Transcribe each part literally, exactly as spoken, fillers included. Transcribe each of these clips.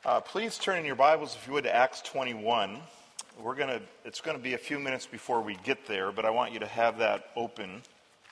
Uh, please turn in your Bibles, if you would, to Acts twenty-one. We're gonna. It's going to be a few minutes before we get there, but I want you to have that open.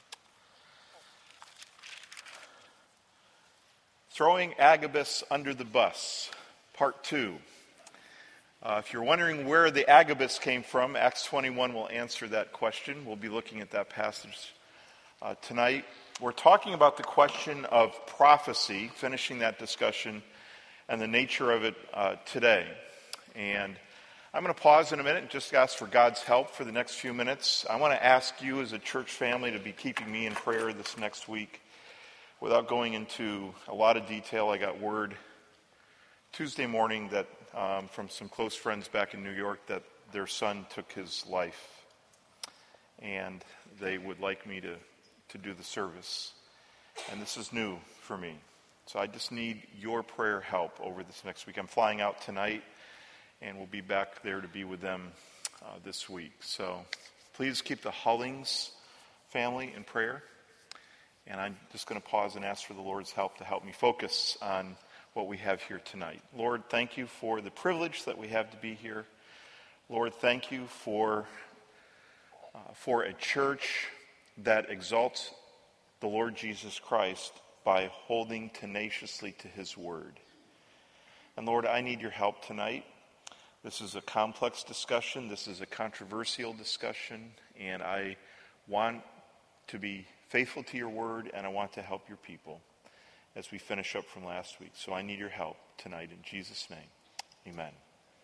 Throwing Agabus under the bus, part two. Uh, if you're wondering where the Agabus came from, Acts twenty-one will answer that question. We'll be looking at that passage uh, tonight. We're talking about the question of prophecy, finishing that discussion, and the nature of it uh, today. And I'm going to pause in a minute and just ask for God's help for the next few minutes. I want to ask you as a church family to be keeping me in prayer this next week. Without going into a lot of detail, I got word Tuesday morning that um, from some close friends back in New York that their son took his life. And they would like me to, to do the service. And this is new for me. So I just need your prayer help over this next week. I'm flying out tonight, and we'll be back there to be with them uh, this week. So please keep the Hullings family in prayer. And I'm just going to pause and ask for the Lord's help to help me focus on what we have here tonight. Lord, thank you for the privilege that we have to be here. Lord, thank you for, uh, for a church that exalts the Lord Jesus Christ by holding tenaciously to his word. And Lord, I need your help tonight. This is a complex discussion. This is a controversial discussion. And I want to be faithful to your word, and I want to help your people as we finish up from last week. So I need your help tonight in Jesus' name. Amen.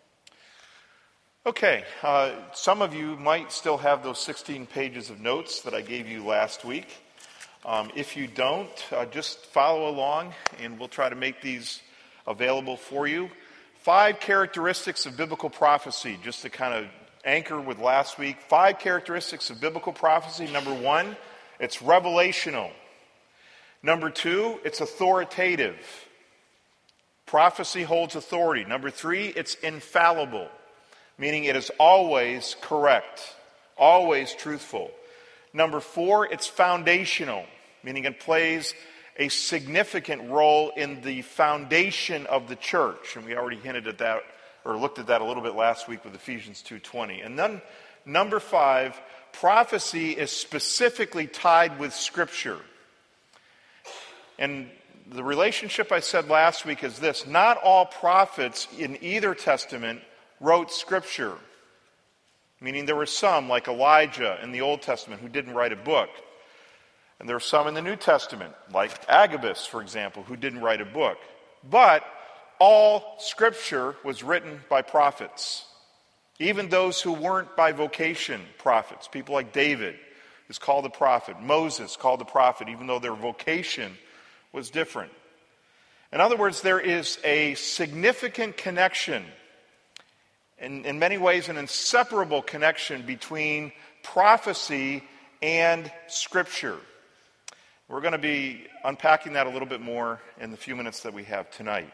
Okay, uh, some of you might still have those sixteen pages of notes that I gave you last week. Um, if you don't, uh, just follow along, and we'll try to make these available for you. Five characteristics of biblical prophecy, just to kind of anchor with last week. Five characteristics of biblical prophecy. Number one, it's revelational. Number two, it's authoritative. Prophecy holds authority. Number three, it's infallible, meaning it is always correct, always truthful. Number four, it's foundational, meaning it plays a significant role in the foundation of the church. And we already hinted at that, or looked at that a little bit last week with Ephesians two twenty. And then number five, prophecy is specifically tied with Scripture. And the relationship I said last week is this: not all prophets in either testament wrote Scripture. Meaning there were some, like Elijah in the Old Testament, who didn't write a book. And there were some in the New Testament, like Agabus, for example, who didn't write a book. But all Scripture was written by prophets. Even those who weren't by vocation prophets. People like David is called a prophet. Moses called a prophet, even though their vocation was different. In other words, there is a significant connection, in, in many ways an inseparable connection between prophecy and Scripture. We're going to be unpacking that a little bit more in the few minutes that we have tonight.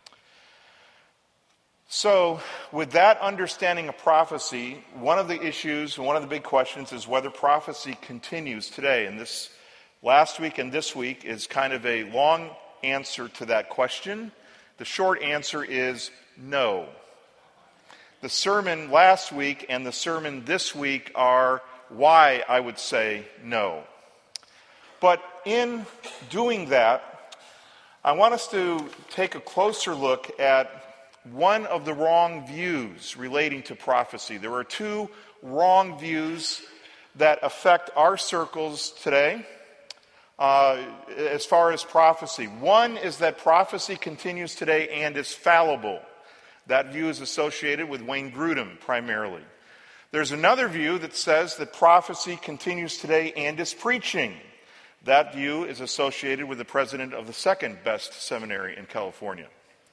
So, with that understanding of prophecy, one of the issues, one of the big questions is whether prophecy continues today. And this last week and this week is kind of a long answer to that question. The short answer is no. The sermon last week and the sermon this week are why I would say no. But in doing that, I want us to take a closer look at one of the wrong views relating to prophecy. There are two wrong views that affect our circles today uh, as far as prophecy. One is that prophecy continues today and is fallible. That view is associated with Wayne Grudem primarily. There's another view that says that prophecy continues today and is preaching. That view is associated with the president of the second best seminary in California.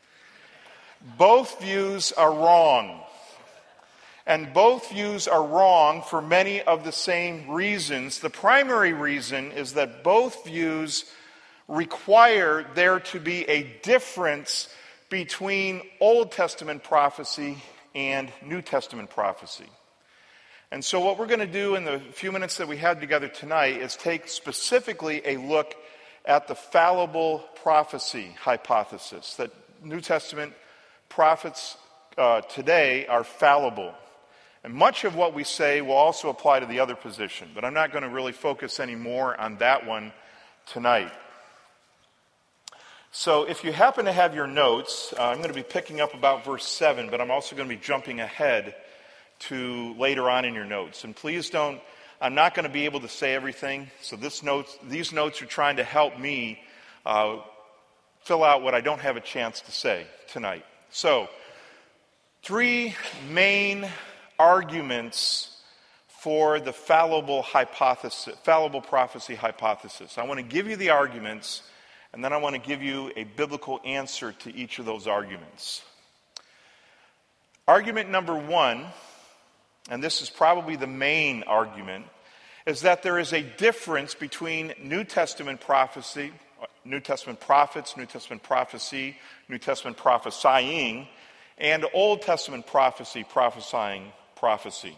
Both views are wrong. And both views are wrong for many of the same reasons. The primary reason is that both views require there to be a difference between Old Testament prophecy and New Testament prophecy. And so what we're going to do in the few minutes that we have together tonight is take specifically a look at the fallible prophecy hypothesis, that New Testament prophets uh, today are fallible. And much of what we say will also apply to the other position, but I'm not going to really focus any more on that one tonight. So if you happen to have your notes, uh, I'm going to be picking up about verse seven, but I'm also going to be jumping ahead to later on in your notes. And please don't, I'm not going to be able to say everything, so this notes, these notes are trying to help me uh, fill out what I don't have a chance to say tonight. So, three main arguments for the fallible hypothesis, fallible prophecy hypothesis. I want to give you the arguments, and then I want to give you a biblical answer to each of those arguments. Argument number one, and this is probably the main argument, is that there is a difference between New Testament prophecy, New Testament prophets, New Testament prophecy, New Testament prophesying, and Old Testament prophecy, prophesying prophecy.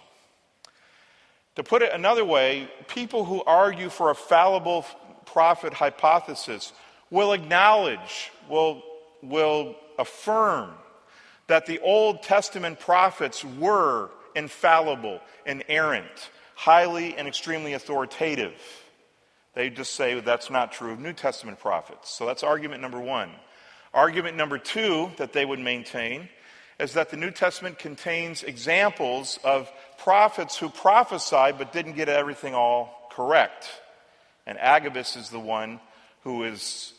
To put it another way, people who argue for a fallible prophet hypothesis will acknowledge, will, will affirm that the Old Testament prophets were infallible, inerrant, highly and extremely authoritative. They just say that's not true of New Testament prophets. So that's argument number one. Argument number two that they would maintain is that the New Testament contains examples of prophets who prophesied but didn't get everything all correct. And Agabus is the one who is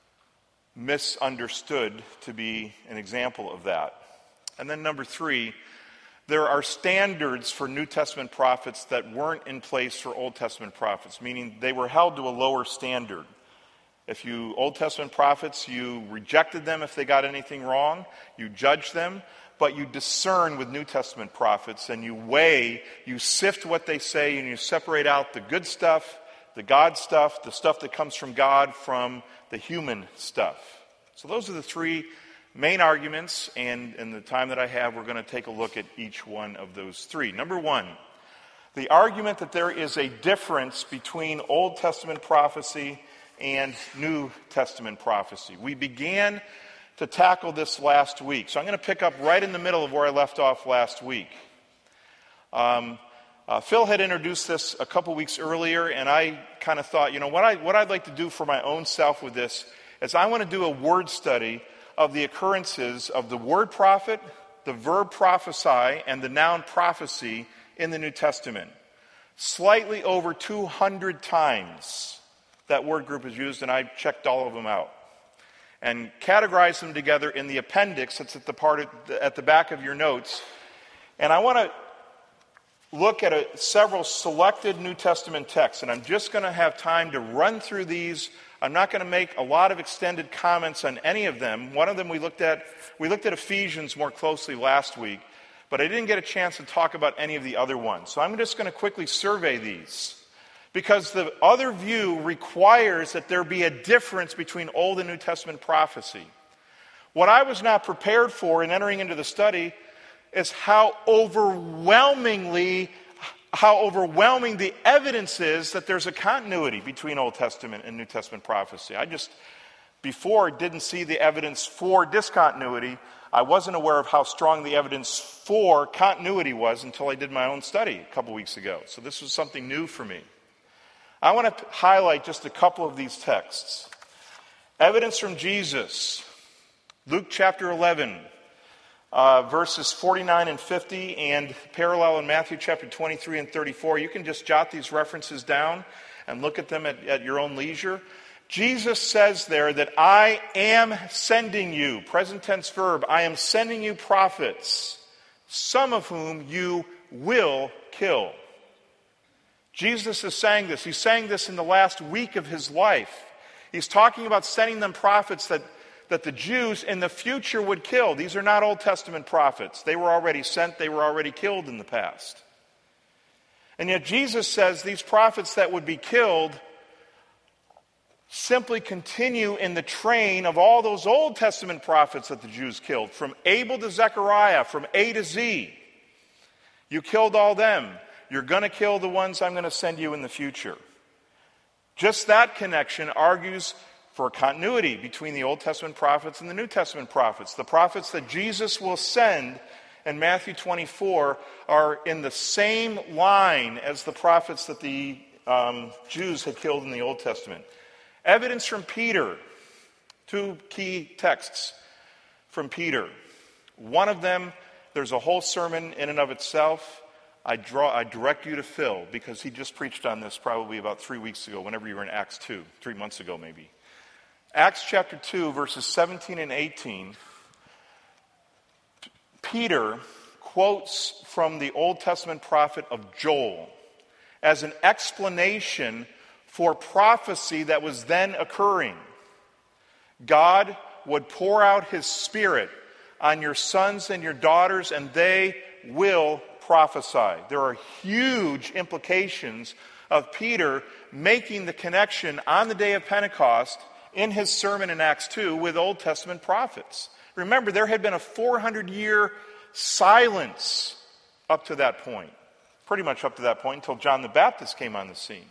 misunderstood to be an example of that. And then number three, there are standards for New Testament prophets that weren't in place for Old Testament prophets, meaning they were held to a lower standard. If you, Old Testament prophets, you rejected them if they got anything wrong, you judged them, but you discern with New Testament prophets and you weigh, you sift what they say and you separate out the good stuff, the God stuff, the stuff that comes from God from the human stuff. So those are the three main arguments, and in the time that I have, we're going to take a look at each one of those three. Number one, the argument that there is a difference between Old Testament prophecy and New Testament prophecy. We began to tackle this last week, so I'm going to pick up right in the middle of where I left off last week. Um, uh, Phil had introduced this a couple weeks earlier, and I kind of thought, you know, what, I, what I'd like to do for my own self with this is I want to do a word study of the occurrences of the word prophet, the verb prophesy, and the noun prophecy in the New Testament. Slightly over two hundred times that word group is used, and I checked all of them out. And categorized them together in the appendix that's at the, part of the, at the back of your notes. And I want to look at a, several selected New Testament texts, and I'm just going to have time to run through these. I'm not going to make a lot of extended comments on any of them. One of them we looked at, we looked at Ephesians more closely last week, but I didn't get a chance to talk about any of the other ones. So I'm just going to quickly survey these, because the other view requires that there be a difference between Old and New Testament prophecy. What I was not prepared for in entering into the study is how overwhelmingly how overwhelming the evidence is that there's a continuity between Old Testament and New Testament prophecy. I just, before, didn't see the evidence for discontinuity. I wasn't aware of how strong the evidence for continuity was until I did my own study a couple weeks ago. So this was something new for me. I want to highlight just a couple of these texts. Evidence from Jesus, Luke chapter eleven. Uh, verses forty-nine and fifty, and parallel in Matthew chapter twenty-three and thirty-four. You can just jot these references down and look at them at, at your own leisure. Jesus says there that I am sending you, present tense verb, I am sending you prophets, some of whom you will kill. Jesus is saying this. He's saying this in the last week of his life. He's talking about sending them prophets that that the Jews in the future would kill. These are not Old Testament prophets. They were already sent. They were already killed in the past. And yet Jesus says these prophets that would be killed simply continue in the train of all those Old Testament prophets that the Jews killed, from Abel to Zechariah, from A to Z. You killed all them. You're going to kill the ones I'm going to send you in the future. Just that connection argues for continuity between the Old Testament prophets and the New Testament prophets. The prophets that Jesus will send in Matthew twenty-four are in the same line as the prophets that the um, Jews had killed in the Old Testament. Evidence from Peter. Two key texts from Peter. One of them, there's a whole sermon in and of itself. I draw, I direct you to Phil, because he just preached on this probably about three weeks ago, whenever you were in Acts two, three months ago maybe. Acts chapter two, verses seventeen and eighteen, Peter quotes from the Old Testament prophet of Joel as an explanation for prophecy that was then occurring. God would pour out his Spirit on your sons and your daughters, and they will prophesy. There are huge implications of Peter making the connection on the day of Pentecost in his sermon in Acts two with Old Testament prophets. Remember, there had been a four hundred year silence up to that point, pretty much up to that point until John the Baptist came on the scene.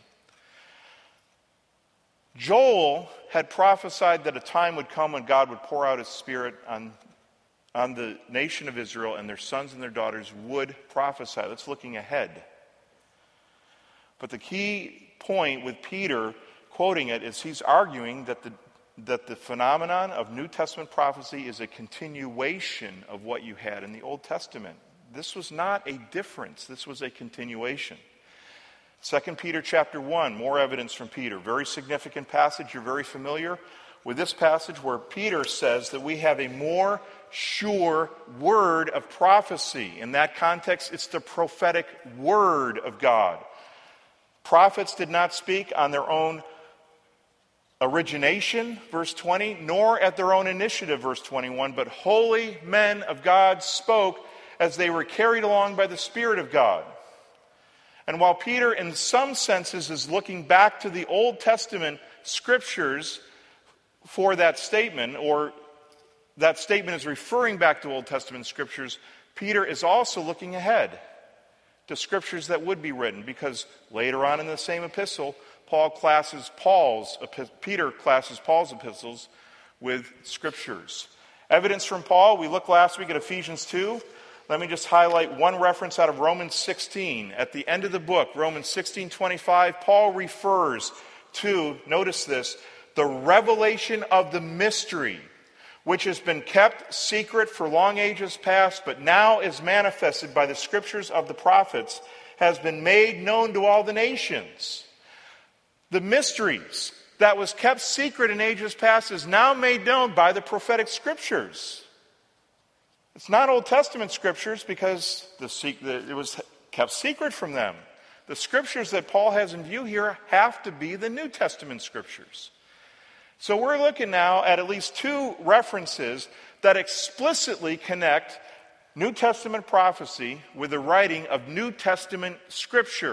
Joel had prophesied that a time would come when God would pour out his Spirit on, on the nation of Israel, and their sons and their daughters would prophesy. That's looking ahead. But the key point with Peter quoting it is he's arguing that the, that the phenomenon of New Testament prophecy is a continuation of what you had in the Old Testament. This was not a difference. This was a continuation. Second Peter chapter one, more evidence from Peter. Very significant passage. You're very familiar with this passage where Peter says that we have a more sure word of prophecy. In that context, it's the prophetic word of God. Prophets did not speak on their own origination, verse twenty, nor at their own initiative, verse twenty-one, but holy men of God spoke as they were carried along by the Spirit of God. And while Peter, in some senses, is looking back to the Old Testament scriptures for that statement, or that statement is referring back to Old Testament scriptures, Peter is also looking ahead to scriptures that would be written, because later on in the same epistle, Paul classes Paul's, Peter classes Paul's epistles with scriptures. Evidence from Paul, we looked last week at Ephesians two. Let me just highlight one reference out of Romans sixteen. At the end of the book, Romans sixteen twenty-five, Paul refers to, notice this, the revelation of the mystery, which has been kept secret for long ages past, but now is manifested by the scriptures of the prophets, has been made known to all the nations. The mysteries that was kept secret in ages past is now made known by the prophetic scriptures. It's not Old Testament scriptures because the, it was kept secret from them. The scriptures that Paul has in view here have to be the New Testament scriptures. So we're looking now at at least two references that explicitly connect New Testament prophecy with the writing of New Testament scripture.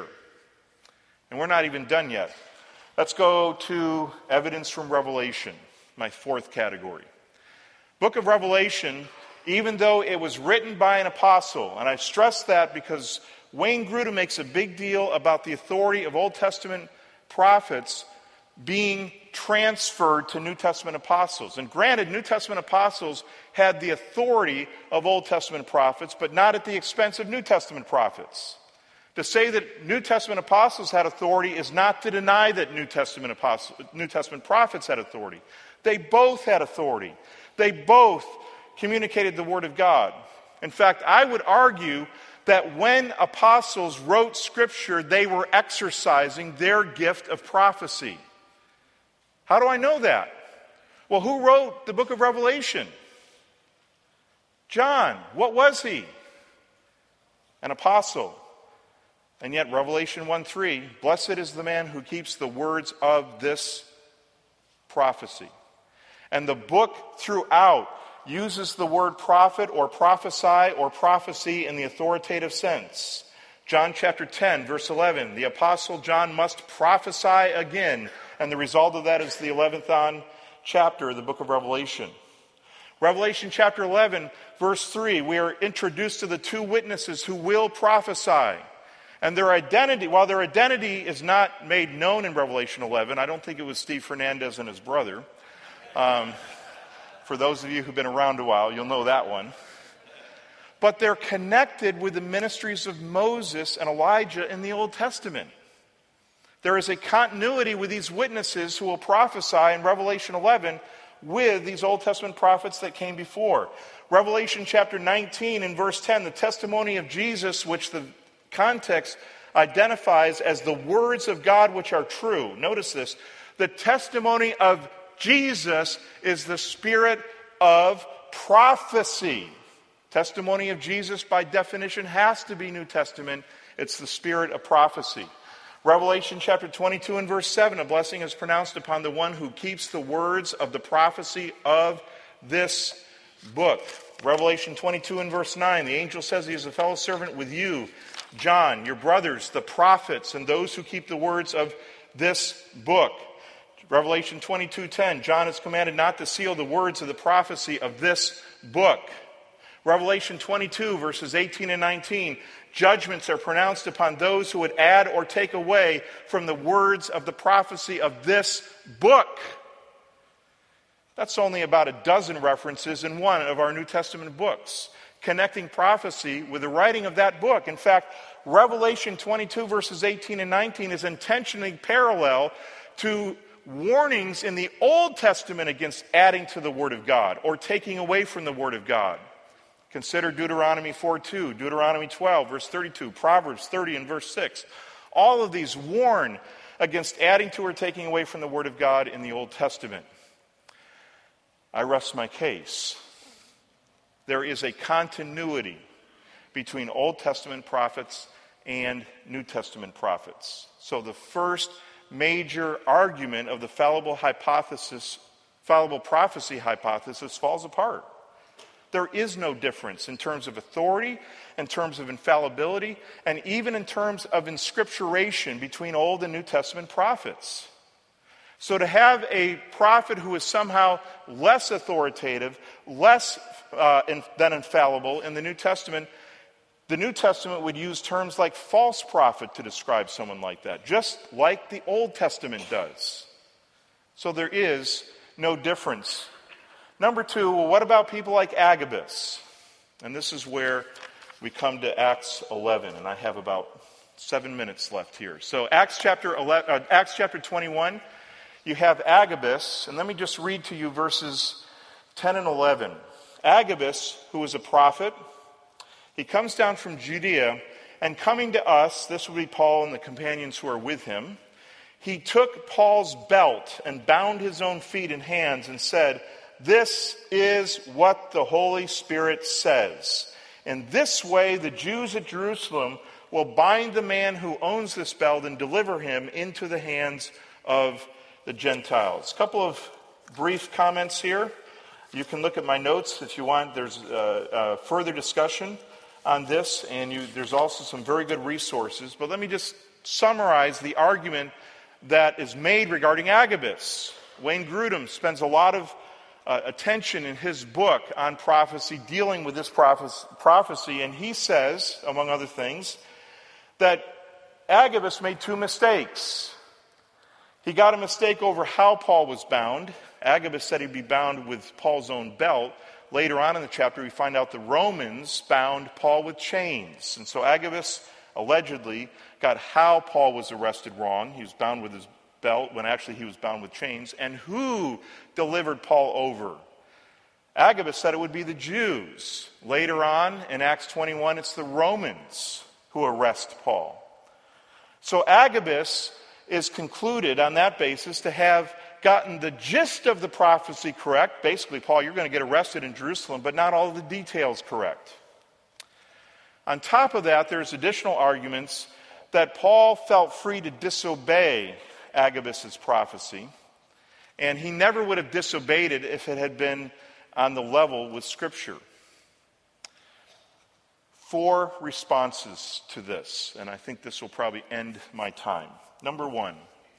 And we're not even done yet. Let's go to evidence from Revelation, my fourth category. Book of Revelation, even though it was written by an apostle, and I stress that because Wayne Grudem makes a big deal about the authority of Old Testament prophets being transferred to New Testament apostles. And granted, New Testament apostles had the authority of Old Testament prophets, but not at the expense of New Testament prophets. To say that New Testament apostles had authority is not to deny that New Testament apostles, New Testament prophets had authority. They both had authority. They both communicated the Word of God. In fact, I would argue that when apostles wrote Scripture, they were exercising their gift of prophecy. How do I know that? Well, who wrote the book of Revelation? John. What was he? An apostle. And yet, Revelation one three, blessed is the man who keeps the words of this prophecy. And the book throughout uses the word prophet or prophesy or prophecy in the authoritative sense. John chapter ten, verse eleven, the apostle John must prophesy again. And the result of that is the eleventh on chapter of the book of Revelation. Revelation chapter eleven, verse three, we are introduced to the two witnesses who will prophesy. And their identity, while their identity is not made known in Revelation eleven, I don't think it was Steve Fernandez and his brother, Um, for those of you who've been around a while, you'll know that one. But they're connected with the ministries of Moses and Elijah in the Old Testament. There is a continuity with these witnesses who will prophesy in Revelation eleven with these Old Testament prophets that came before. Revelation chapter nineteen and verse ten, the testimony of Jesus, which the context identifies as the words of God which are true. Notice this. The testimony of Jesus is the spirit of prophecy. Testimony of Jesus, by definition, has to be New Testament. It's the spirit of prophecy. Revelation chapter twenty-two and verse seven, a blessing is pronounced upon the one who keeps the words of the prophecy of this book. Revelation twenty-two and verse nine, the angel says he is a fellow servant with you, John, your brothers, the prophets, and those who keep the words of this book. Revelation twenty-two ten, John is commanded not to seal the words of the prophecy of this book. Revelation twenty-two, verses eighteen and nineteen, judgments are pronounced upon those who would add or take away from the words of the prophecy of this book. That's only about a dozen references in one of our New Testament books, connecting prophecy with the writing of that book. In fact, Revelation twenty-two, verses eighteen and nineteen is intentionally parallel to warnings in the Old Testament against adding to the Word of God or taking away from the Word of God. Consider Deuteronomy four two, Deuteronomy twelve, verse thirty-two, Proverbs thirty and verse six. All of these warn against adding to or taking away from the Word of God in the Old Testament. I rest my case. There is a continuity between Old Testament prophets and New Testament prophets. So the first major argument of the fallible hypothesis, fallible prophecy hypothesis falls apart. There is no difference in terms of authority, in terms of infallibility, and even in terms of inscripturation between Old and New Testament prophets. So to have a prophet who is somehow less authoritative, less uh, in, than infallible in the New Testament, the New Testament would use terms like false prophet to describe someone like that, just like the Old Testament does. So there is no difference. Number two, well, what about people like Agabus? And this is where we come to Acts eleven, and I have about seven minutes left here. So Acts chapter eleven, uh, Acts chapter twenty-one, you have Agabus, and let me just read to you verses ten and eleven. Agabus, who was a prophet, he comes down from Judea, and coming to us, this would be Paul and the companions who are with him, he took Paul's belt and bound his own feet and hands and said, "This is what the Holy Spirit says. In this way, the Jews at Jerusalem will bind the man who owns this belt and deliver him into the hands of the Gentiles." A couple of brief comments here. You can look at my notes if you want. There's uh, uh, further discussion on this, and you, there's also some very good resources. But let me just summarize the argument that is made regarding Agabus. Wayne Grudem spends a lot of uh, attention in his book on prophecy, dealing with this prophecy, and he says, among other things, that Agabus made two mistakes. He got a mistake over how Paul was bound. Agabus said he'd be bound with Paul's own belt. Later on in the chapter, we find out the Romans bound Paul with chains. And so Agabus allegedly got how Paul was arrested wrong. He was bound with his belt when actually he was bound with chains. And who delivered Paul over? Agabus said it would be the Jews. Later on in Acts twenty-one, it's the Romans who arrest Paul. So Agabus is concluded on that basis to have gotten the gist of the prophecy correct. Basically, Paul, you're going to get arrested in Jerusalem, but not all of the details correct. On top of that, there's additional arguments that Paul felt free to disobey Agabus' prophecy, and he never would have disobeyed it if it had been on the level with Scripture. Four responses to this, and I think this will probably end my time. Number one,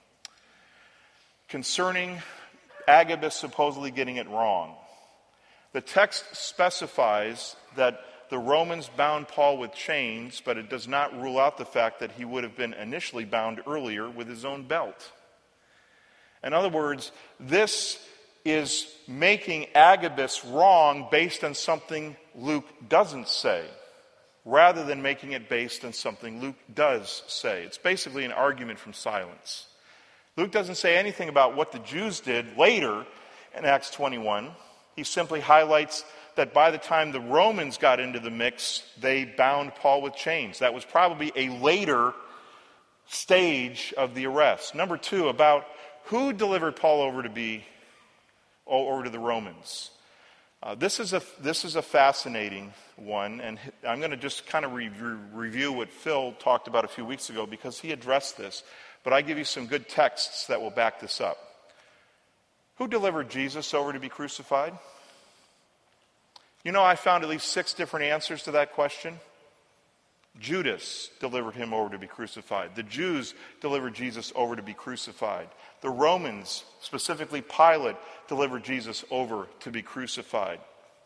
concerning Agabus supposedly getting it wrong. The text specifies that the Romans bound Paul with chains, but it does not rule out the fact that he would have been initially bound earlier with his own belt. In other words, this is making Agabus wrong based on something Luke doesn't say, rather than making it based on something Luke does say. It's basically an argument from silence. Luke doesn't say anything about what the Jews did later in Acts twenty-one. He simply highlights that by the time the Romans got into the mix, they bound Paul with chains. That was probably a later stage of the arrest. Number two, about who delivered Paul over to be over to the Romans. Uh, this is a this is a fascinating one, and I'm going to just kind of re- review what Phil talked about a few weeks ago because he addressed this. But I give you some good texts that will back this up. Who delivered Jesus over to be crucified? You know, I found at least six different answers to that question. Judas delivered him over to be crucified. The Jews delivered Jesus over to be crucified. The Romans, specifically Pilate, delivered Jesus over to be crucified.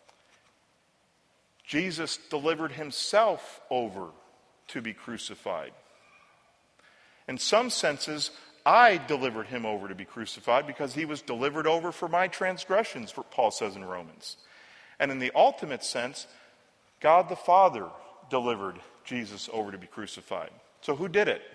Jesus delivered himself over to be crucified. In some senses, I delivered him over to be crucified because he was delivered over for my transgressions, Paul says in Romans. And in the ultimate sense, God the Father delivered Jesus over to be crucified. So who did it?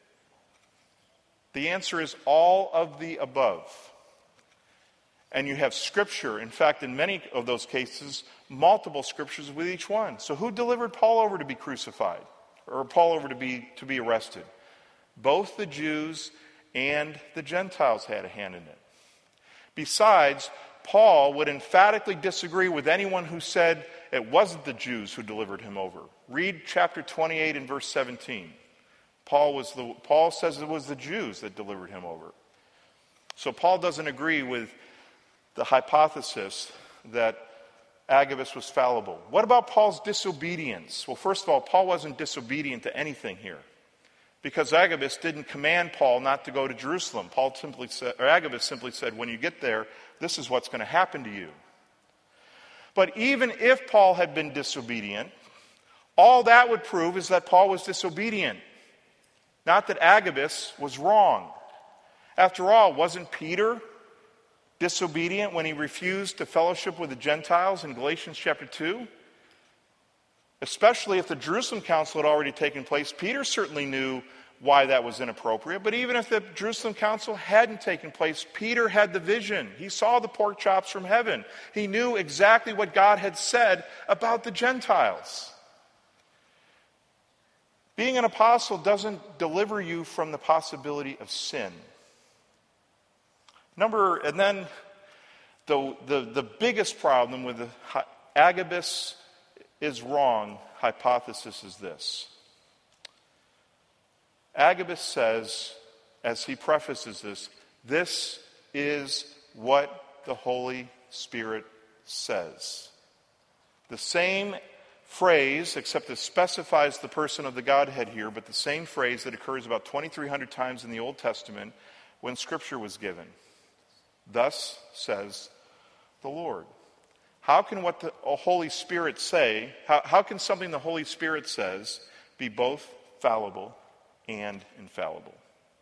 The answer is all of the above. And you have scripture, in fact, in many of those cases, multiple scriptures with each one. So who delivered Paul over to be crucified? Or Paul over to be to be arrested? Both the Jews and the Gentiles had a hand in it. Besides, Paul would emphatically disagree with anyone who said it wasn't the Jews who delivered him over. Read chapter twenty-eight and verse seventeen. Paul was the Paul says it was the Jews that delivered him over. So Paul doesn't agree with the hypothesis that Agabus was fallible. What about Paul's disobedience? Well, first of all, Paul wasn't disobedient to anything here, because Agabus didn't command Paul not to go to Jerusalem. Paul simply said, or Agabus simply said, when you get there, this is what's going to happen to you. But even if Paul had been disobedient, all that would prove is that Paul was disobedient, not that Agabus was wrong. After all, wasn't Peter disobedient when he refused to fellowship with the Gentiles in Galatians chapter two? Especially if the Jerusalem Council had already taken place, Peter certainly knew why that was inappropriate. But even if the Jerusalem Council hadn't taken place, Peter had the vision. He saw the pork chops from heaven. He knew exactly what God had said about the Gentiles. Being an apostle doesn't deliver you from the possibility of sin. Number, and then the, the, the biggest problem with the Agabus is wrong hypothesis is this. Agabus says, as he prefaces this, this is what the Holy Spirit says. The same phrase, except it specifies the person of the Godhead here, but the same phrase that occurs about twenty-three hundred times in the Old Testament when Scripture was given. Thus says the Lord. How can what the Holy Spirit say, how, how can something the Holy Spirit says be both fallible and infallible?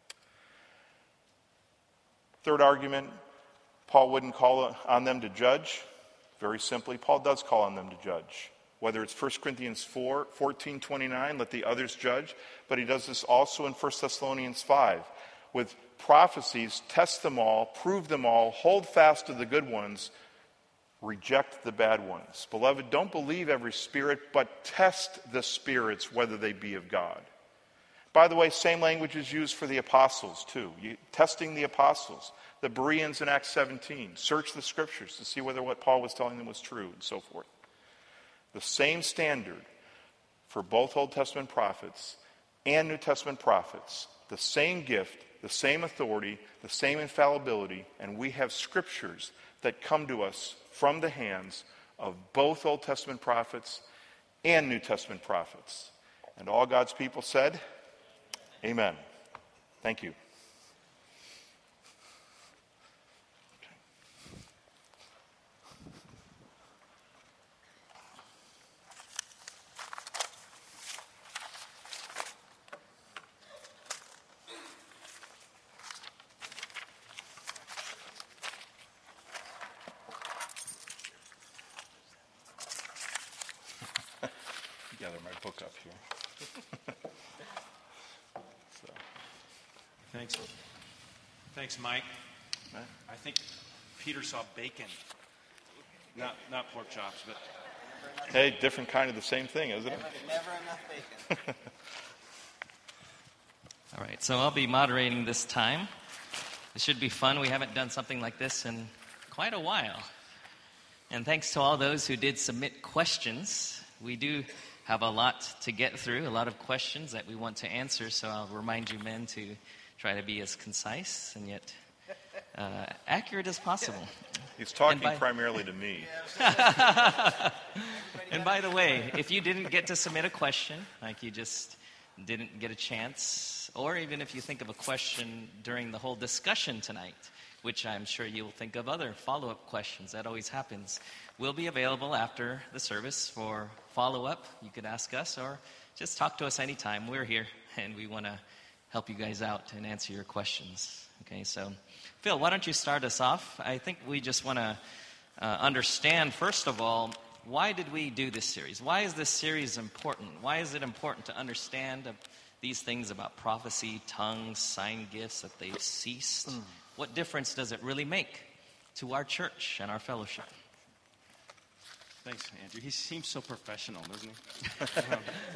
Third argument, Paul wouldn't call on them to judge. Very simply, Paul does call on them to judge. Whether it's First Corinthians four, fourteen, twenty-nine, let the others judge, but he does this also in First Thessalonians five. With prophecies, test them all, prove them all, hold fast to the good ones, reject the bad ones. Beloved, don't believe every spirit, but test the spirits whether they be of God. By the way, same language is used for the apostles too. You, testing the apostles, the Bereans in Acts seventeen. Search the scriptures to see whether what Paul was telling them was true and so forth. The same standard for both Old Testament prophets and New Testament prophets. The same gift, the same authority, the same infallibility, and we have scriptures that come to us from the hands of both Old Testament prophets and New Testament prophets. And all God's people said, amen. Thank you. together my book up here. So. Thanks. Thanks, Mike. I think Peter saw bacon. Not not pork chops, but... Hey, different kind of the same thing, isn't it? Never enough bacon. All right, so I'll be moderating this time. It should be fun. We haven't done something like this in quite a while. And thanks to all those who did submit questions. We do have a lot to get through, a lot of questions that we want to answer, so I'll remind you men to try to be as concise and yet uh, accurate as possible. He's talking by, primarily to me. And by the way, if you didn't get to submit a question, like you just didn't get a chance, or even if you think of a question during the whole discussion tonight, which I'm sure you'll think of other follow-up questions, that always happens, we'll be available after the service for follow-up. You could ask us or just talk to us anytime. We're here, and we want to help you guys out and answer your questions. Okay, so Phil, why don't you start us off? I think we just want to uh, understand, first of all, why did we do this series? Why is this series important? Why is it important to understand uh, these things about prophecy, tongues, sign gifts, that they've ceased? Mm. What difference does it really make to our church and our fellowship? Thanks, Andrew. He seems so professional, doesn't he? um,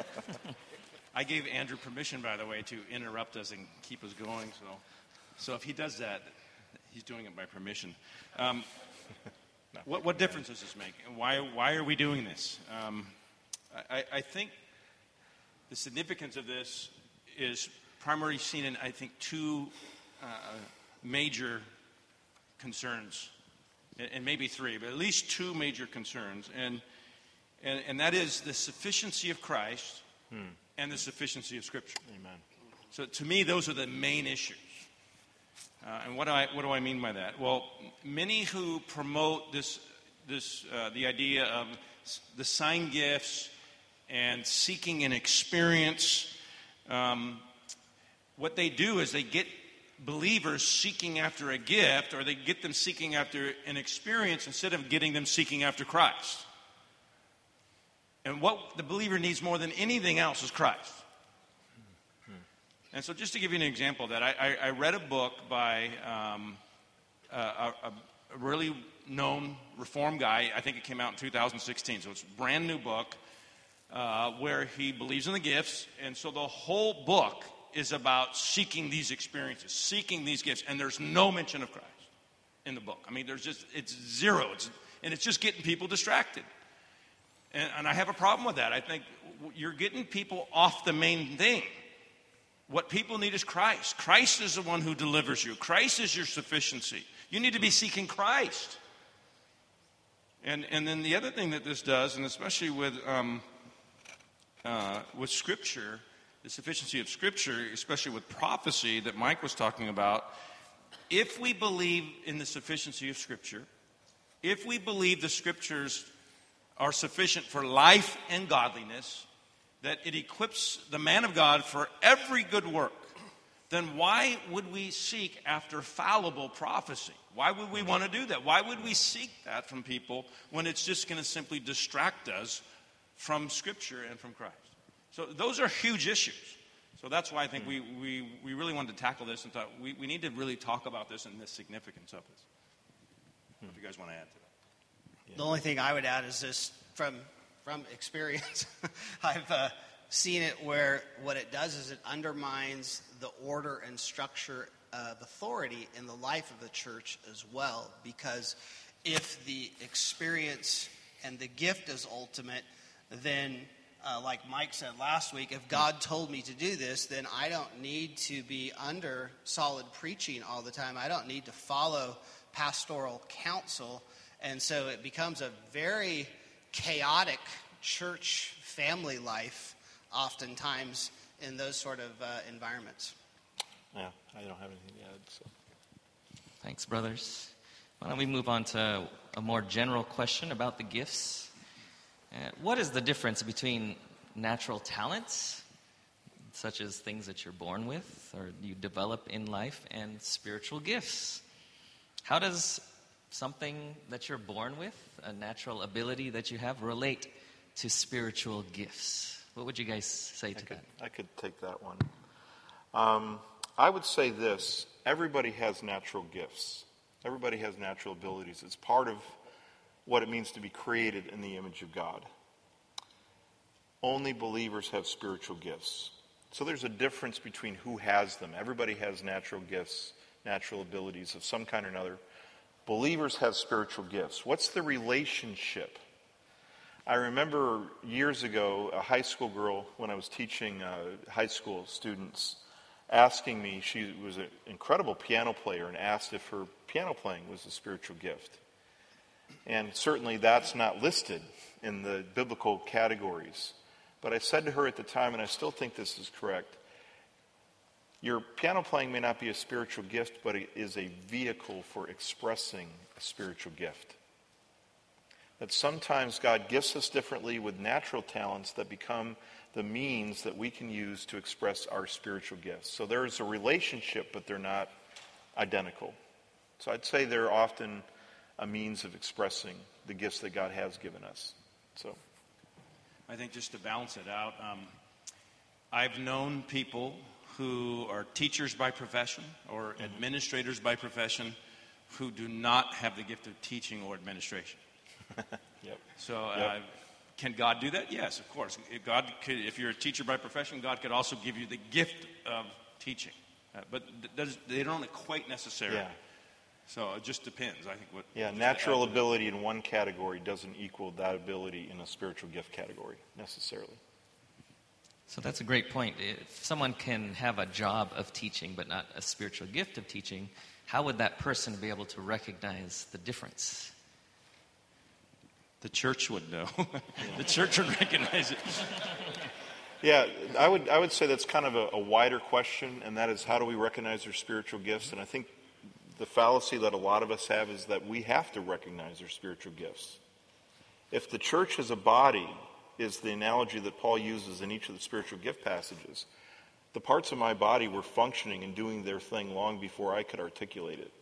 I gave Andrew permission, by the way, to interrupt us and keep us going. So, so if he does that, he's doing it by permission. Um, what, what difference does this make? Why, why are we doing this? Um, I, I think the significance of this is primarily seen in, I think, two uh, major concerns, and, and maybe three, but at least two major concerns, and and, and that is the sufficiency of Christ hmm. and the sufficiency of Scripture. Amen. So to me, those are the main issues. Uh, and what do I what do I mean by that? Well, many who promote this this uh, the idea of the sign gifts and seeking an experience, um, what they do is they get believers seeking after a gift, or they get them seeking after an experience instead of getting them seeking after Christ. And what the believer needs more than anything else is Christ. And so just to give you an example of that, I, I, I read a book by um, a, a, a really known Reformed guy. I think it came out in two thousand sixteen, so it's a brand new book uh, where he believes in the gifts. And so the whole book is about seeking these experiences, seeking these gifts, and there's no mention of Christ in the book. I mean, there's just, it's zero, it's, and it's just getting people distracted. And, and I have a problem with that. I think you're getting people off the main thing. What people need is Christ. Christ is the one who delivers you. Christ is your sufficiency. You need to be seeking Christ. And and then the other thing that this does, and especially with um, uh, with Scripture, the sufficiency of Scripture, especially with prophecy that Mike was talking about, if we believe in the sufficiency of Scripture, if we believe the Scriptures are sufficient for life and godliness, that it equips the man of God for every good work, then why would we seek after fallible prophecy? Why would we want to do that? Why would we seek that from people when it's just going to simply distract us from Scripture and from Christ? So those are huge issues. So that's why I think we, we, we really wanted to tackle this and thought we, we need to really talk about this and the significance of this. Hmm. If you guys want to add to that. Yeah. The only thing I would add is this from from experience. I've uh, seen it where what it does is it undermines the order and structure of authority in the life of the church as well. Because if the experience and the gift is ultimate, then Uh, like Mike said last week, if God told me to do this, then I don't need to be under solid preaching all the time. I don't need to follow pastoral counsel. And so it becomes a very chaotic church family life oftentimes in those sort of uh, environments. Yeah, I don't have anything to add. So. Thanks, brothers. Why don't we move on to a more general question about the gifts? Uh, what is the difference between natural talents, such as things that you're born with or you develop in life, and spiritual gifts? How does something that you're born with, a natural ability that you have, relate to spiritual gifts? What would you guys say to I could, that? I could take that one. Um, I would say this. Everybody has natural gifts. Everybody has natural abilities. It's part of what it means to be created in the image of God. Only believers have spiritual gifts. So there's a difference between who has them. Everybody has natural gifts, natural abilities of some kind or another. Believers have spiritual gifts. What's the relationship? I remember years ago, a high school girl, when I was teaching uh, high school students, asking me, she was an incredible piano player, and asked if her piano playing was a spiritual gift. And certainly that's not listed in the biblical categories. But I said to her at the time, and I still think this is correct, your piano playing may not be a spiritual gift, but it is a vehicle for expressing a spiritual gift. That sometimes God gifts us differently with natural talents that become the means that we can use to express our spiritual gifts. So there is a relationship, but they're not identical. So I'd say they're often a means of expressing the gifts that God has given us. So I think just to balance it out, um, I've known people who are teachers by profession or mm-hmm. administrators by profession who do not have the gift of teaching or administration. Yep. So uh, yep. Can God do that? Yes, of course. If God could, if you're a teacher by profession, God could also give you the gift of teaching. Uh, but th- they don't equate necessarily. Yeah. So it just depends, I think. What Yeah, natural ability in one category doesn't equal that ability in a spiritual gift category, necessarily. So that's a great point. If someone can have a job of teaching but not a spiritual gift of teaching, how would that person be able to recognize the difference? The church would know. The church would recognize it. Yeah, I would I would say that's kind of a, a wider question, and that is, how do we recognize our spiritual gifts? And I think the fallacy that a lot of us have is that we have to recognize our spiritual gifts. If the church as a body is the analogy that Paul uses in each of the spiritual gift passages, the parts of my body were functioning and doing their thing long before I could articulate it.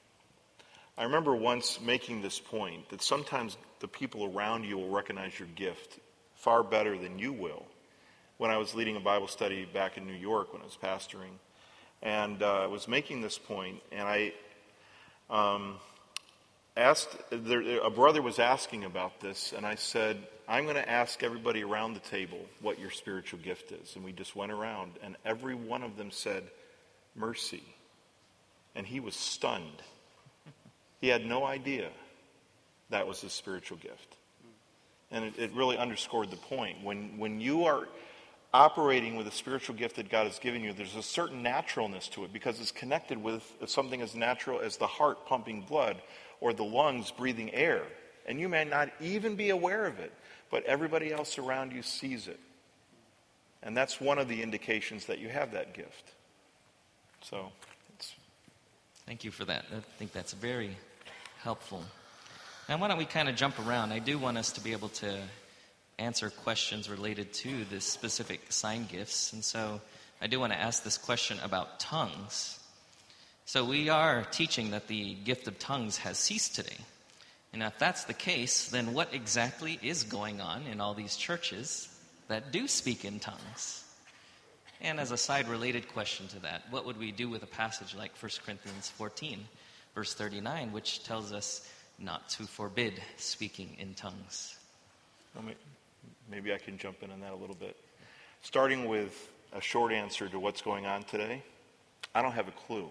I remember once making this point, that sometimes the people around you will recognize your gift far better than you will. When I was leading a Bible study back in New York when I was pastoring, and uh, I was making this point, and I um, asked, there, a brother was asking about this, and I said, I'm going to ask everybody around the table what your spiritual gift is. And we just went around, and every one of them said, mercy. And he was stunned. He had no idea that was his spiritual gift. And it, it really underscored the point. When, when you are operating with a spiritual gift that God has given you, there's a certain naturalness to it because it's connected with something as natural as the heart pumping blood or the lungs breathing air. And you may not even be aware of it, but everybody else around you sees it. And that's one of the indications that you have that gift. So, it's... Thank you for that. I think that's very helpful. Now, why don't we kind of jump around? I do want us to be able to answer questions related to the specific sign gifts. And so I do want to ask this question about tongues. So we are teaching that the gift of tongues has ceased today. And if that's the case, then what exactly is going on in all these churches that do speak in tongues? And as a side related question to that, what would we do with a passage like First Corinthians fourteen, verse thirty-nine, which tells us not to forbid speaking in tongues? Well, maybe I can jump in on that a little bit. Starting with a short answer to what's going on today, I don't have a clue.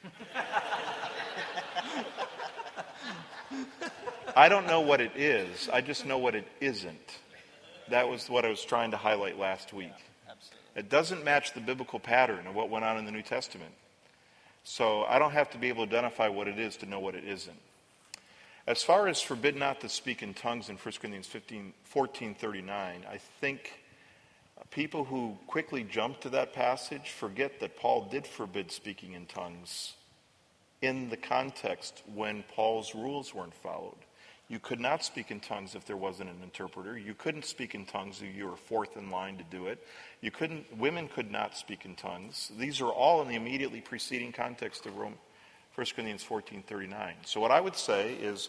I don't know what it is. I just know what it isn't. That was what I was trying to highlight last week. It doesn't match the biblical pattern of what went on in the New Testament. So I don't have to be able to identify what it is to know what it isn't. As far as forbid not to speak in tongues in First Corinthians fifteen, fourteen thirty-nine, I think people who quickly jump to that passage forget that Paul did forbid speaking in tongues in the context when Paul's rules weren't followed. You could not speak in tongues if there wasn't an interpreter. You couldn't speak in tongues if you were fourth in line to do it. You couldn't. Women could not speak in tongues. These are all in the immediately preceding context of Rome, First Corinthians fourteen thirty-nine. So what I would say is,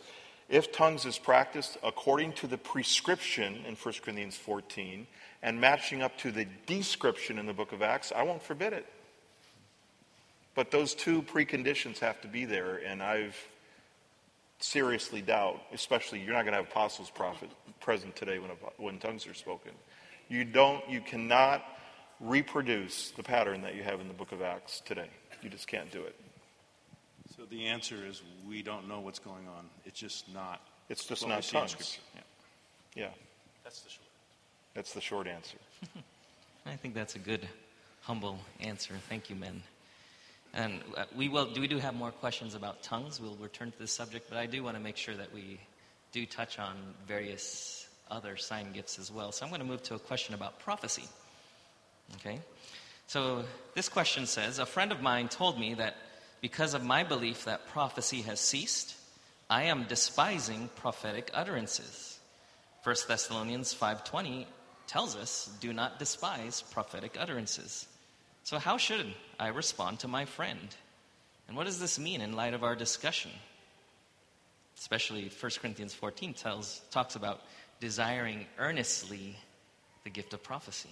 If tongues is practiced according to the prescription in First Corinthians fourteen and matching up to the description in the book of Acts, I won't forbid it. But those two preconditions have to be there, and I've seriously doubt, especially you're not going to have apostles prophet present today when, when tongues are spoken. You don't, you cannot reproduce the pattern that you have in the book of Acts today. You just can't do it. So the answer is we don't know what's going on. It's just not. It's just what not we see in tongues. Scripture. Yeah. Yeah, That's the short. that's the short answer. I think that's a good, humble answer. Thank you, men. And uh, we will. We do have more questions about tongues. We'll return to this subject, but I do want to make sure that we do touch on various other sign gifts as well. So I'm going to move to a question about prophecy. Okay? So this question says, a friend of mine told me that because of my belief that prophecy has ceased, I am despising prophetic utterances. First Thessalonians five twenty tells us, do not despise prophetic utterances. So how should I respond to my friend? And what does this mean in light of our discussion? Especially First Corinthians fourteen tells, talks about desiring earnestly the gift of prophecy.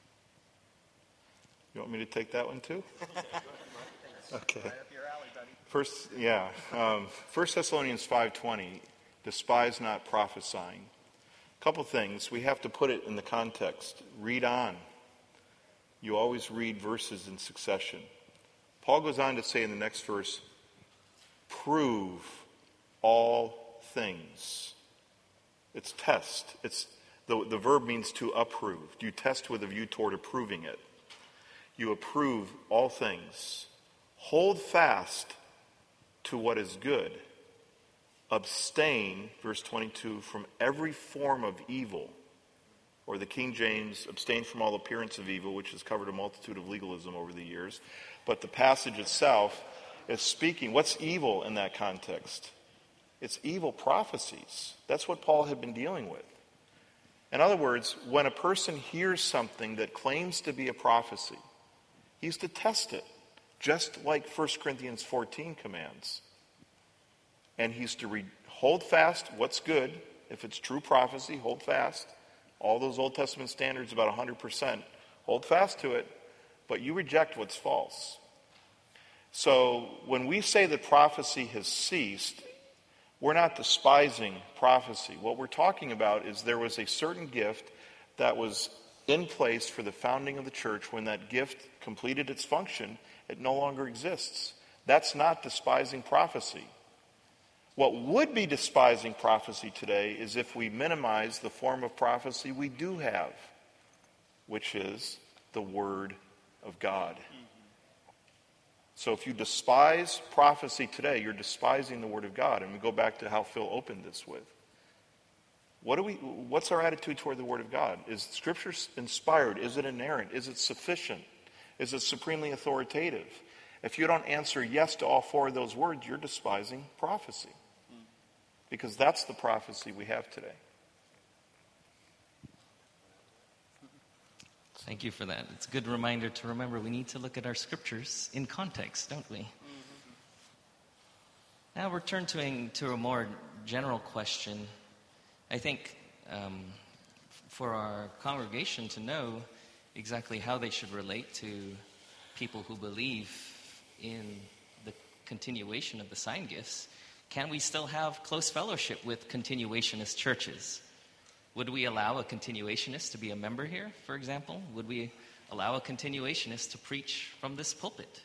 You want me to take that one too? Okay. First, yeah. Um, First Thessalonians five twenty, despise not prophesying. A couple things. We have to put it in the context. Read on. You always read verses in succession. Paul goes on to say in the next verse, prove all things. It's test. It's the, the verb means to approve. You test with a view toward approving it. You approve all things. Hold fast to what is good. Abstain, verse twenty-two, from every form of evil. Or the King James, abstain from all appearance of evil, which has covered a multitude of legalism over the years. But the passage itself is speaking. What's evil in that context? It's evil prophecies. That's what Paul had been dealing with. In other words, when a person hears something that claims to be a prophecy, he's to test it, just like First Corinthians fourteen commands. And he's to re- hold fast what's good. If it's true prophecy, hold fast. All those Old Testament standards, about one hundred percent. Hold fast to it, but you reject what's false. So when we say that prophecy has ceased, we're not despising prophecy. What we're talking about is there was a certain gift that was in place for the founding of the church. When that gift completed its function, it no longer exists. That's not despising prophecy. What would be despising prophecy today is if we minimize the form of prophecy we do have, which is the Word of God. So if you despise prophecy today, you're despising the Word of God. And we go back to how Phil opened this with. What do we? What's our attitude toward the Word of God? Is Scripture inspired? Is it inerrant? Is it sufficient? Is it supremely authoritative? If you don't answer yes to all four of those words, you're despising prophecy. Because that's the prophecy we have today. Thank you for that. It's a good reminder to remember we need to look at our scriptures in context, don't we? Mm-hmm. Now we're turning to, to a more general question. I think um, for our congregation to know exactly how they should relate to people who believe in the continuation of the sign gifts, can we still have close fellowship with continuationist churches? Would we allow a continuationist to be a member here, for example? Would we allow a continuationist to preach from this pulpit?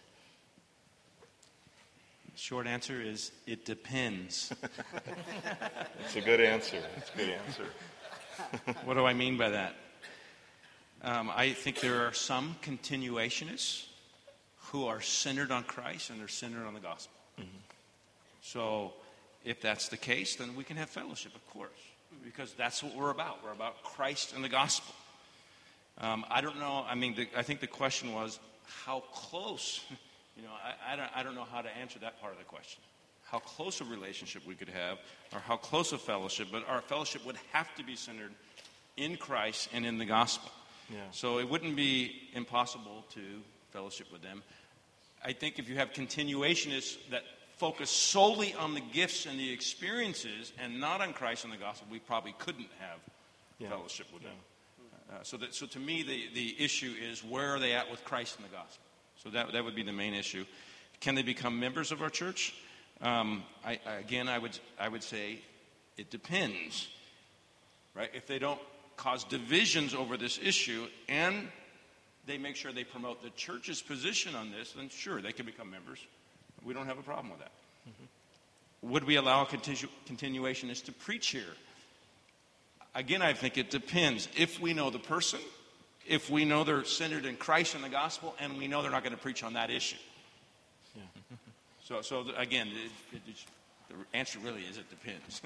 Short answer is, it depends. It's a good answer. It's a good answer. What do I mean by that? Um, I think there are some continuationists who are centered on Christ and they're centered on the gospel. Mm-hmm. So if that's the case, then we can have fellowship, of course, because that's what we're about. We're about Christ and the gospel. Um, I don't know. I mean, the, I think the question was how close. You know, I, I don't. I don't know how to answer that part of the question. How close a relationship we could have, or how close a fellowship. But our fellowship would have to be centered in Christ and in the gospel. Yeah. So it wouldn't be impossible to fellowship with them. I think if you have continuationists that focused solely on the gifts and the experiences and not on Christ and the gospel, we probably couldn't have Yeah. fellowship with them. Uh, so, that, so to me, the, the issue is where are they at with Christ and the gospel? So that, that would be the main issue. Can they become members of our church? Um, I, I, again, I would, I would say it depends, right? If they don't cause divisions over this issue and they make sure they promote the church's position on this, then sure, they can become members. We don't have a problem with that. Mm-hmm. Would we allow a continu- continuationist to preach here? Again, I think it depends. If we know the person, if we know they're centered in Christ and the gospel, and we know they're not going to preach on that issue. Yeah. so, so again, it, it, it, the answer really is it depends.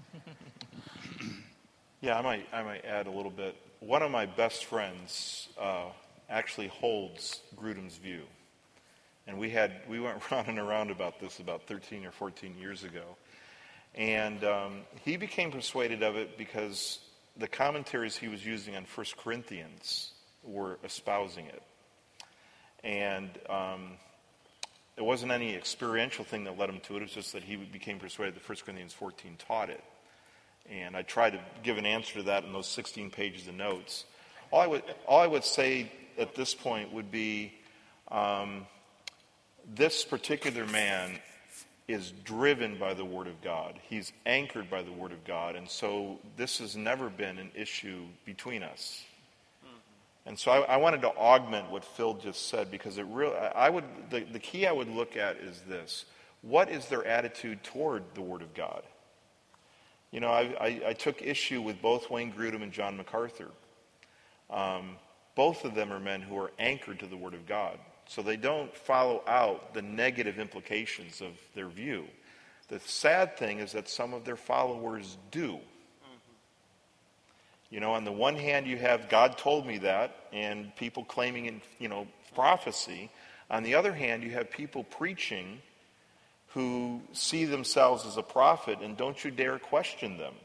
Yeah, I might, I might add a little bit. One of my best friends uh, actually holds Grudem's view. And we had we went round and around about this about thirteen or fourteen years ago. And um, he became persuaded of it because the commentaries he was using on First Corinthians were espousing it. And um, it wasn't any experiential thing that led him to it. It was just that he became persuaded that First Corinthians fourteen taught it. And I tried to give an answer to that in those sixteen pages of notes. All I would, all I would say at this point would be um, this particular man is driven by the Word of God. He's anchored by the Word of God. And so this has never been an issue between us. Mm-hmm. And so I, I wanted to augment what Phil just said because it really, I would, the, the key I would look at is this. What is their attitude toward the Word of God? You know, I, I, I took issue with both Wayne Grudem and John MacArthur. Um, both of them are men who are anchored to the Word of God. So they don't follow out the negative implications of their view. The sad thing is that some of their followers do. Mm-hmm. You know, on the one hand, you have God told me that, and people claiming in, you know, prophecy. On the other hand, you have people preaching who see themselves as a prophet, and don't you dare question them.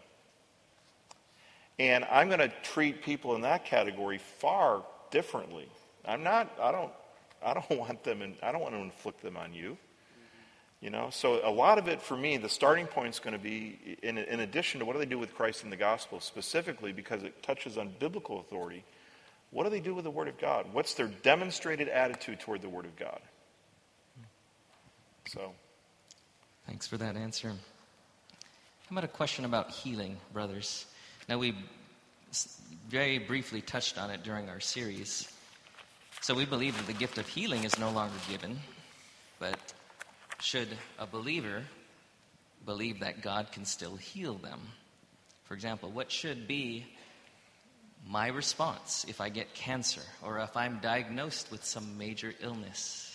And I'm going to treat people in that category far differently. I'm not, I don't, I don't want them, in, I don't want to inflict them on you. You know, so a lot of it for me, the starting point is going to be, in, in addition to what do they do with Christ and the gospel, specifically because it touches on biblical authority, what do they do with the Word of God? What's their demonstrated attitude toward the Word of God? So. Thanks for that answer. How about a question about healing, brothers? Now, we very briefly touched on it during our series. So we believe that the gift of healing is no longer given, but should a believer believe that God can still heal them? For example, what should be my response if I get cancer or if I'm diagnosed with some major illness?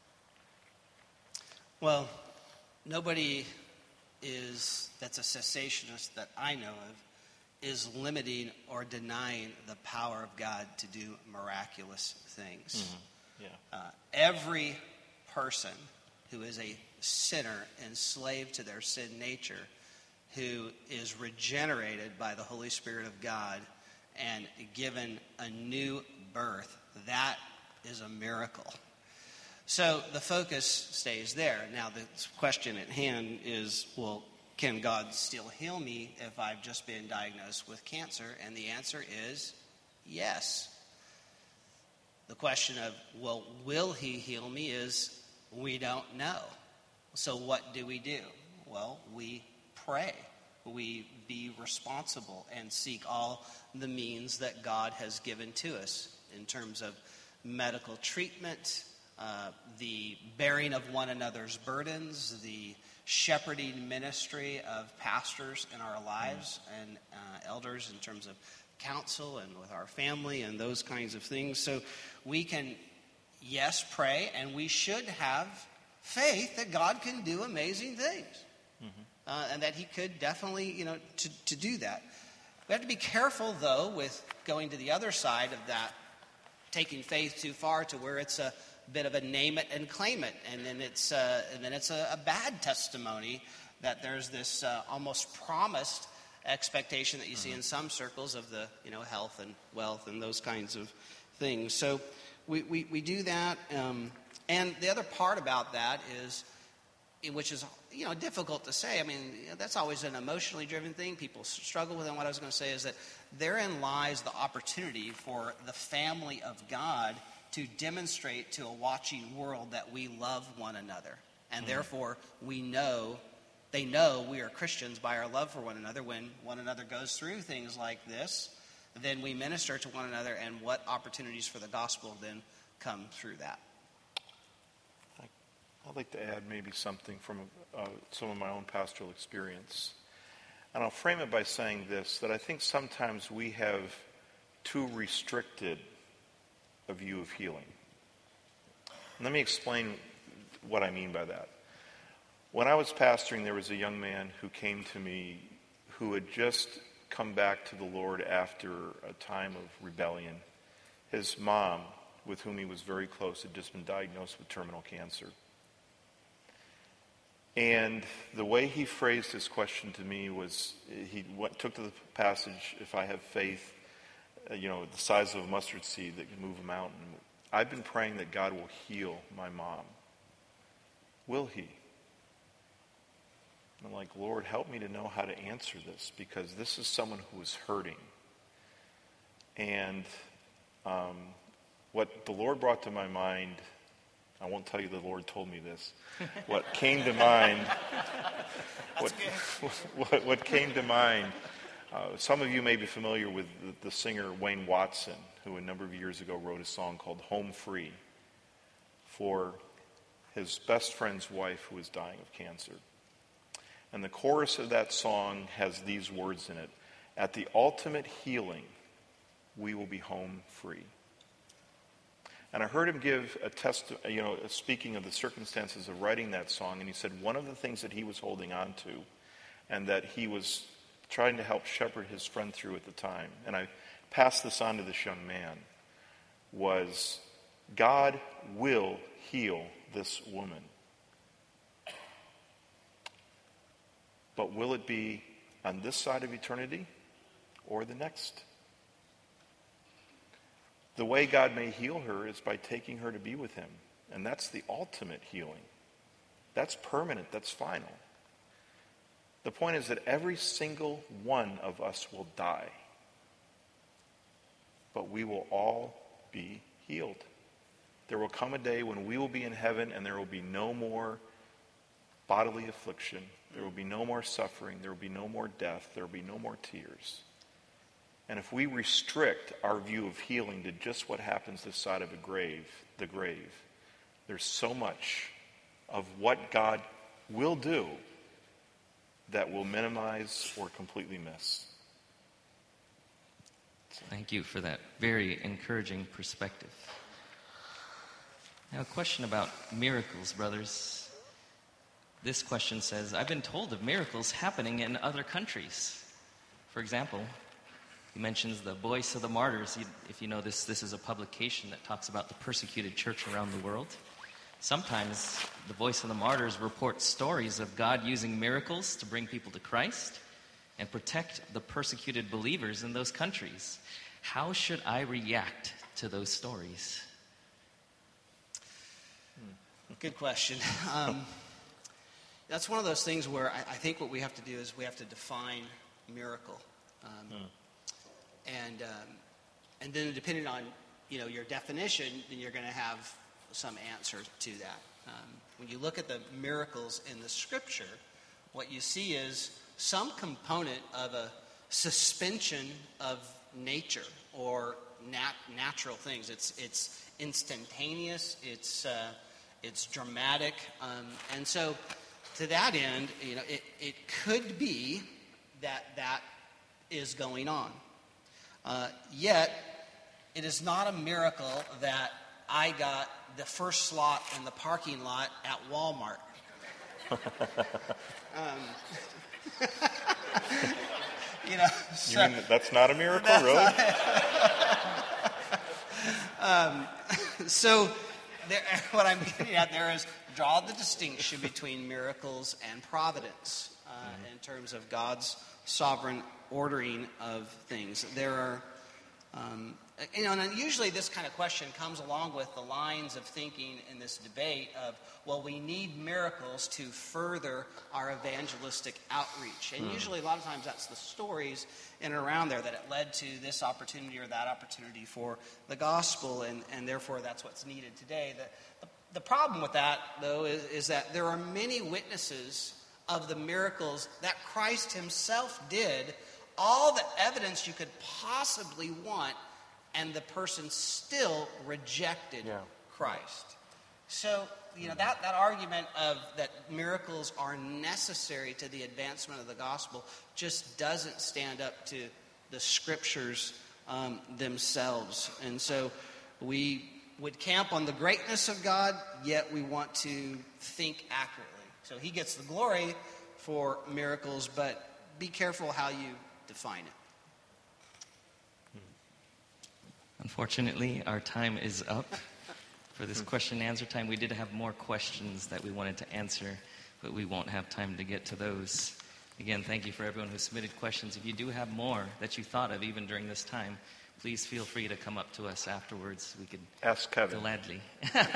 Well, nobody is, that's a cessationist that I know of, is limiting or denying the power of God to do miraculous things. Mm-hmm. Yeah. Uh, every person who is a sinner, enslaved to their sin nature, who is regenerated by the Holy Spirit of God and given a new birth, that is a miracle. So the focus stays there. Now the question at hand is, well, can God still heal me if I've just been diagnosed with cancer? And the answer is yes. The question of, well, will he heal me is we don't know. So what do we do? Well, we pray. We be responsible and seek all the means that God has given to us in terms of medical treatment, uh, the bearing of one another's burdens, the shepherding ministry of pastors in our lives and uh, elders in terms of counsel and with our family and those kinds of things. So we can, yes, pray, and we should have faith that God can do amazing things. Mm-hmm. Uh, and that he could definitely, you know, to, to do that. We have to be careful, though, with going to the other side of that, taking faith too far to where it's a bit of a name it and claim it, and then it's uh, and then it's a, a bad testimony that there's this uh, almost promised expectation that you see in some circles of the, you know, health and wealth and those kinds of things. So we we, we do that, um, and the other part about that is, which is, you know, difficult to say. I mean, you know, that's always an emotionally driven thing. People struggle with it. And what I was going to say is that therein lies the opportunity for the family of God to demonstrate to a watching world that we love one another. And mm. therefore, we know, they know we are Christians by our love for one another. When one another goes through things like this, then we minister to one another, and what opportunities for the gospel then come through that. I'd like to add maybe something from uh, some of my own pastoral experience. And I'll frame it by saying this, that I think sometimes we have too restricted a view of healing. And let me explain what I mean by that. When I was pastoring, there was a young man who came to me who had just come back to the Lord after a time of rebellion. His mom, with whom he was very close, had just been diagnosed with terminal cancer. And the way he phrased his question to me was, he went, took to the passage, if I have faith, uh, you know, the size of a mustard seed that can move a mountain. I've been praying that God will heal my mom. Will he? And I'm like, Lord, help me to know how to answer this, because this is someone who is hurting. And um, what the Lord brought to my mind, I won't tell you the Lord told me this. What came to mind, what, what, what came to mind, uh, some of you may be familiar with the, the singer Wayne Watson, who a number of years ago wrote a song called Home Free for his best friend's wife who was dying of cancer. And the chorus of that song has these words in it: at the ultimate healing, we will be home free. And I heard him give a test, you know, speaking of the circumstances of writing that song, and he said one of the things that he was holding on to and that he was trying to help shepherd his friend through at the time, and I passed this on to this young man, was God will heal this woman. But will it be on this side of eternity or the next? The way God may heal her is by taking her to be with him. And that's the ultimate healing. That's permanent. That's final. The point is that every single one of us will die. But we will all be healed. There will come a day when we will be in heaven and there will be no more bodily affliction. There will be no more suffering. There will be no more death. There will be no more tears. And if we restrict our view of healing to just what happens this side of a grave, the grave, there's so much of what God will do that we'll minimize or completely miss. Thank you for that very encouraging perspective. Now, a question about miracles, brothers. This question says, I've been told of miracles happening in other countries. For example, he mentions the Voice of the Martyrs. If you know this, this is a publication that talks about the persecuted church around the world. Sometimes the Voice of the Martyrs reports stories of God using miracles to bring people to Christ and protect the persecuted believers in those countries. How should I react to those stories? Good question. Um, that's one of those things where I, I think what we have to do is we have to define miracle. Um, hmm. And um, and then depending on, you know, your definition, then you're going to have some answer to that. Um, when you look at the miracles in the Scripture, what you see is some component of a suspension of nature or nat- natural things. It's it's instantaneous. It's uh, it's dramatic, um, and so to that end, you know, it it could be that that is going on. Uh, yet, it is not a miracle that I got the first slot in the parking lot at Walmart. um, you know, so, you mean that's not a miracle, really? Not, um, so, there, what I'm getting at there is draw the distinction between miracles and providence uh, mm-hmm. in terms of God's sovereign ordering of things. There are Um, you know, and usually this kind of question comes along with the lines of thinking in this debate of, well, we need miracles to further our evangelistic outreach. And usually a lot of times that's the stories in and around there, that it led to this opportunity or that opportunity for the gospel, and, and therefore that's what's needed today. The, the, the problem with that, though, is, is that there are many witnesses of the miracles that Christ himself did, all the evidence you could possibly want, and the person still rejected Yeah. Christ. So, you know, that, that argument of that miracles are necessary to the advancement of the gospel just doesn't stand up to the scriptures um, themselves. And so we would camp on the greatness of God, yet we want to think accurately. So he gets the glory for miracles, but be careful how you define it. Unfortunately, our time is up for this question and answer time. We did have more questions that we wanted to answer, but we won't have time to get to those. Again, thank you for everyone who submitted questions. If you do have more that you thought of even during this time, please feel free to come up to us afterwards. We could Ask Kevin. gladly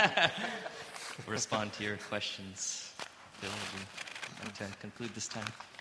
respond to your questions. Bill, would you like to conclude this time?